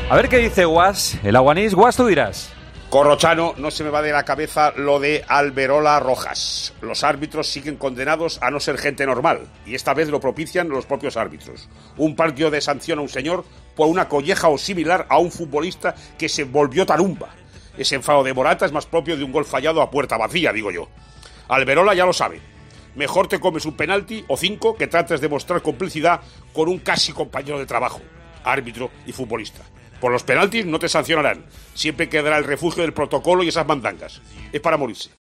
A ver qué dice Guas, el aguanís. Guas, tú dirás. Corrochano, no se me va de la cabeza lo de Alberola Rojas. Los árbitros siguen condenados a no ser gente normal, y esta vez lo propician los propios árbitros. Un partido de sanción a un señor por una colleja o similar a un futbolista que se volvió tarumba. Ese enfado de Morata es más propio de un gol fallado a puerta vacía, digo yo. Alberola ya lo sabe. Mejor te comes un penalti o 5 que trates de mostrar complicidad con un casi compañero de trabajo, árbitro y futbolista. Por los penaltis no te sancionarán. Siempre quedará el refugio del protocolo y esas mandangas. Es para morirse.